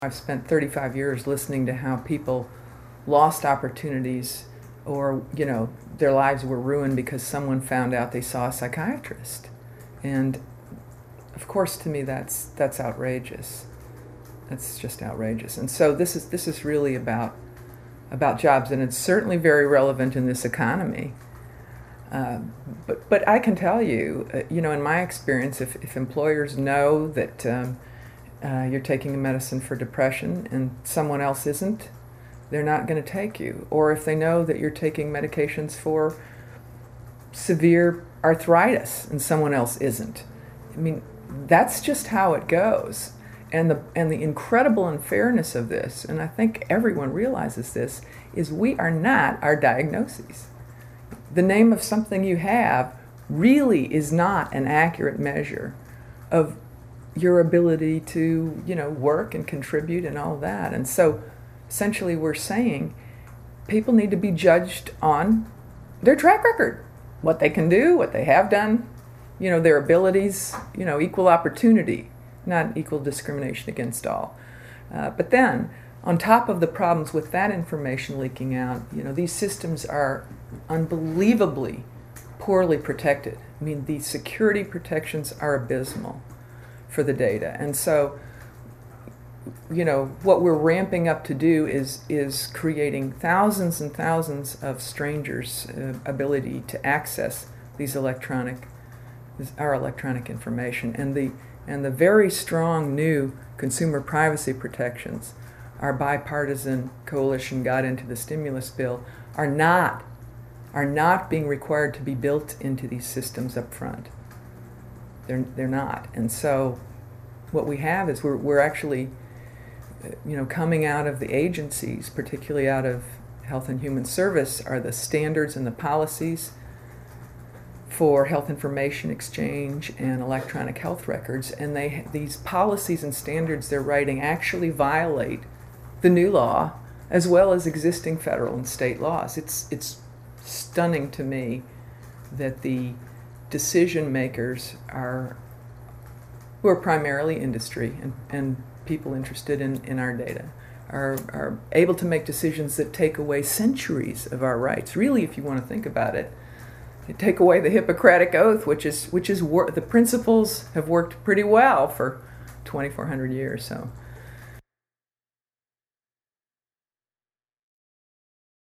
I've spent 35 years listening to how people lost opportunities or, their lives were ruined because someone found out they saw a psychiatrist. And of course, to me, that's outrageous. That's just outrageous. And so this is really about jobs, and it's certainly very relevant in this economy. But I can tell you, in my experience, if employers know that you're taking a medicine for depression and someone else isn't, they're not going to take you. Or if they know that you're taking medications for severe arthritis and someone else isn't. I mean, that's just how it goes. And the incredible unfairness of this, and I think everyone realizes this, is we are not our diagnoses. The name of something you have really is not an accurate measure of your ability to, work and contribute and all that. And so essentially we're saying people need to be judged on their track record, what they can do, what they have done, their abilities, equal opportunity, not equal discrimination against all. But then, on top of the problems with that information leaking out, these systems are unbelievably poorly protected. I mean, the security protections are abysmal for the data. And so, what we're ramping up to do is creating thousands and thousands of strangers' ability to access our electronic information. And the very strong new consumer privacy protections our bipartisan coalition got into the stimulus bill are not being required to be built into these systems up front. They're not. And so what we have is we're actually coming out of the agencies, particularly out of Health and Human Service, are the standards and the policies for health information exchange and electronic health records, and these policies and standards they're writing actually violate the new law as well as existing federal and state laws. It's stunning to me that the decision makers who are primarily industry and people interested in our data are able to make decisions that take away centuries of our rights. Really, if you want to think about it, you take away the Hippocratic Oath, which is the principles have worked pretty well for 2,400 years. So